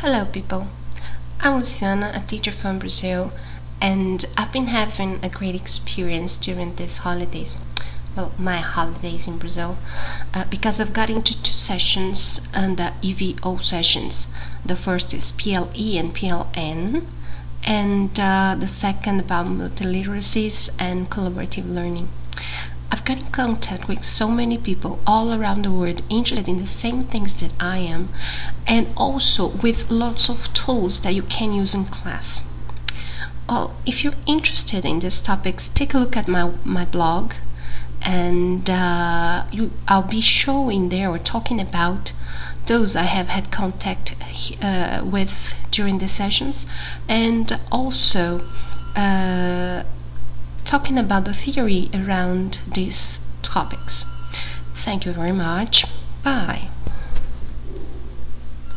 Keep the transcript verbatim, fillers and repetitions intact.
Hello, people. I'm Luciana, a teacher from Brazil, and I've been having a great experience during these holidays. Well, my holidays in Brazil, uh, because I've got into two sessions under E V O sessions. The first is P L E and P L N, and uh, the second about multiliteracies and collaborative learning. I've got in contact with so many people all around the world interested in the same things that I am, and also with lots of tools that you can use in class. Well, if you're interested in these topics, take a look at my, my blog, and uh, you, I'll be showing there or talking about those I have had contact uh, with during the sessions, and also uh, talking about the theory around these topics. Thank you very much. Bye.